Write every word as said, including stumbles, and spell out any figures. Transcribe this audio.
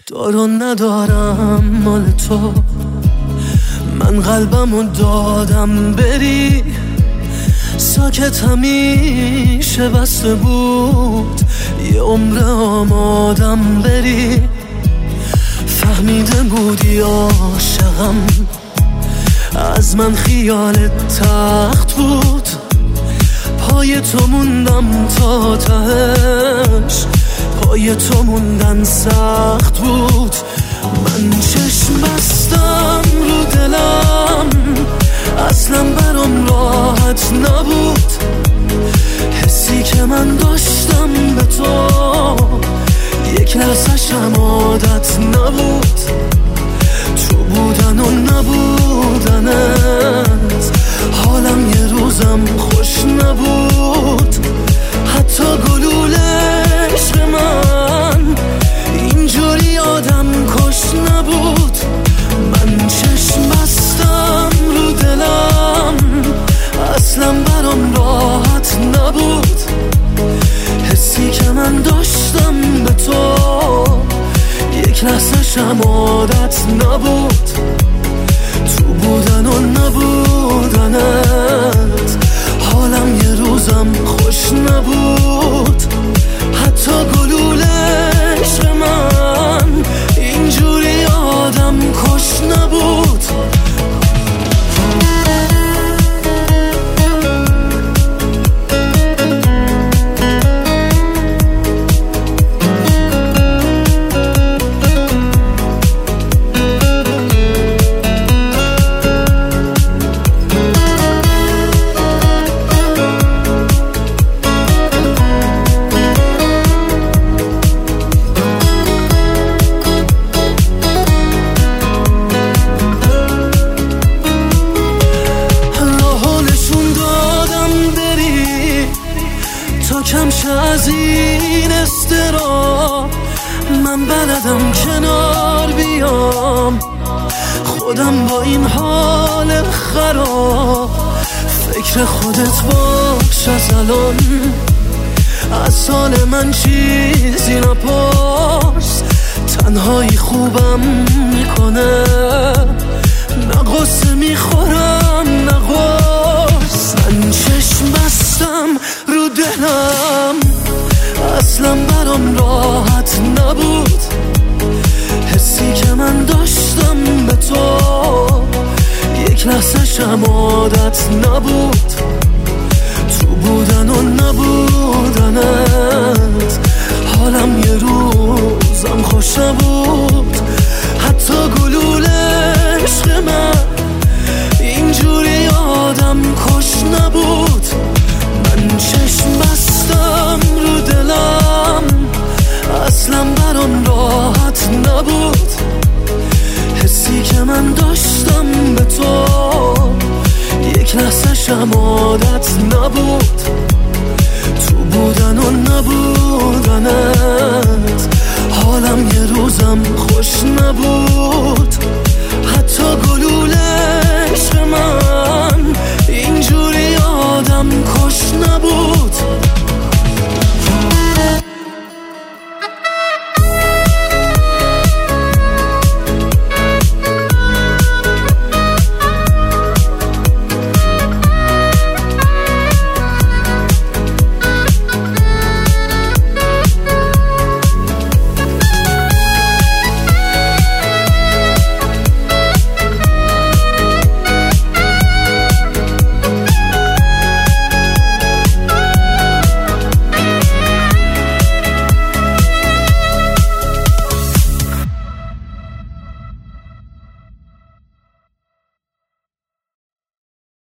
دارو ندارم مال تو، من قلبمو دادم بری، ساکت همیشه بسته بود، یه عمر آمادم بری. فهمیده بودی عاشقم، از من خیالت تخت بود، پای تو موندم تا تهش، پای تو موندن سخت بود. من چشم بستم رو دلم، اصلا برام راحت نبود، حسی که من داشتم به تو یک لحظه‌شم عادت نبود، تو بودن و نبودنت حالم یه روزم خوش نبود، حتی گلوله عشق من اینجوری آدم کش نبود. من چشم بستم رو دلم، اصلا برام راحت نبود، حسی که من داشتم به تو یک لحظه‌شم عادت نبود، تو بودن و نبودنت حالم یه روزم خوش نبود، حتی گلوله عشق من اینجوری آدم کش نبود. کمشه از این استرا، من بلدم کنار بیام، خودم با این حال خراب، فکر خودت باش از الان، از سال من چیزی نپرس، تنهایی خوبم میکنه، نه غصه میخورم نه غص. من چشم بستم رو دلم، اصلا برام راحت نبود، حسی که من داشتم به تو یک لحظه‌شم عادت نبود، تو بودن و نبودنت حالم یه روزم خوش نبود، حتی گلوله عشق من اینجوری آدم کش نبود. من چشم بستم رو دلم، اصلا برام راحت نبود، حسی که من داشتم به تو یک لحظه‌شم عادت نبود، تو بودن و نبودنت حالم یه روزم خوش نبود،